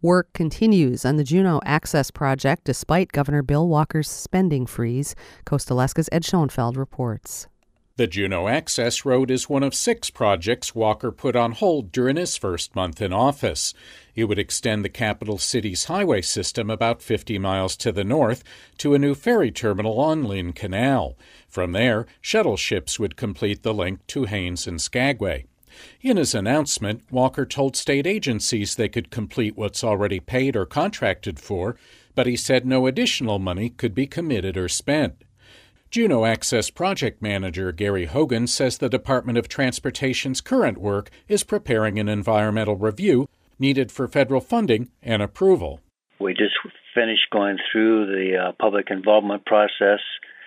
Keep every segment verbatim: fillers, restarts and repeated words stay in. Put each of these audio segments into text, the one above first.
Work continues on the Juneau Access Project despite Governor Bill Walker's spending freeze. Coast Alaska's Ed Schoenfeld reports. The Juneau Access Road is one of six projects Walker put on hold during his first month in office. It would extend the capital city's highway system about fifty miles to the north to a new ferry terminal on Lynn Canal. From there, shuttle ships would complete the link to Haines and Skagway. In his announcement, Walker told state agencies they could complete what's already paid or contracted for, but he said no additional money could be committed or spent. Juneau Access Project Manager Gary Hogan says the Department of Transportation's current work is preparing an environmental review needed for federal funding and approval. We just finished going through the uh, public involvement process,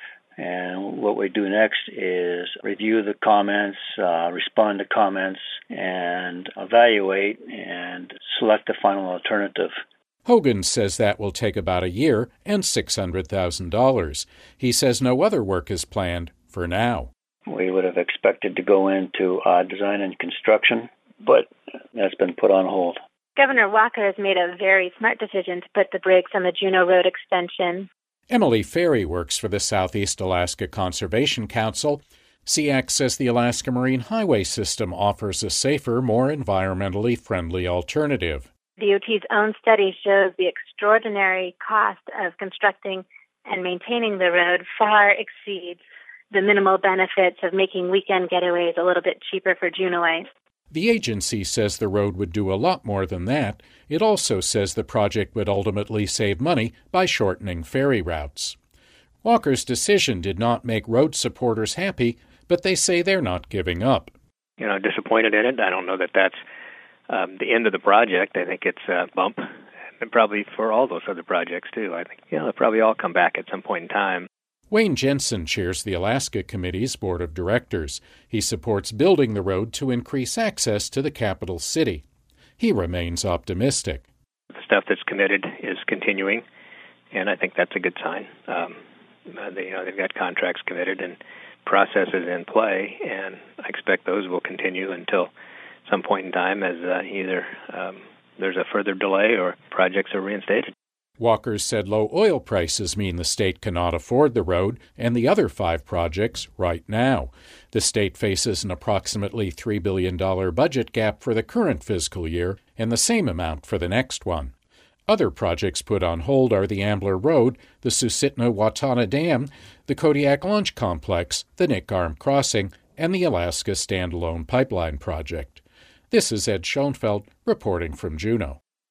and what we do next is review the comments, uh, respond to comments, and evaluate and select the final alternative. Hogan says that will take about a year and six hundred thousand dollars. He says no other work is planned for now. We would have expected to go into uh, design and construction, but that's been put on hold. Governor Walker has made a very smart decision to put the brakes on the Juneau Road extension. Emily Ferry works for the Southeast Alaska Conservation Council. S E A C says the Alaska Marine Highway System offers a safer, more environmentally friendly alternative. D O T's own study shows the extraordinary cost of constructing and maintaining the road far exceeds the minimal benefits of making weekend getaways a little bit cheaper for Juneauites. The agency says the road would do a lot more than that. It also says the project would ultimately save money by shortening ferry routes. Walker's decision did not make road supporters happy, but they say they're not giving up. You know, disappointed in it. I don't know that that's Um, the end of the project. I think it's a bump, and probably for all those other projects, too. I think, you know, they'll probably all come back at some point in time. Wayne Jensen chairs the Alaska Committee's board of directors. He supports building the road to increase access to the capital city. He remains optimistic. The stuff that's committed is continuing, and I think that's a good sign. Um, they, you know, they've got contracts committed and processes in play, and I expect those will continue until some point in time as uh, either um, there's a further delay or projects are reinstated. Walker said low oil prices mean the state cannot afford the road and the other five projects right now. The state faces an approximately three billion dollars budget gap for the current fiscal year and the same amount for the next one. Other projects put on hold are the Ambler Road, the Susitna-Watana Dam, the Kodiak Launch Complex, the Nick Arm Crossing, and the Alaska Standalone Pipeline Project. This is Ed Schoenfeld reporting from Juneau.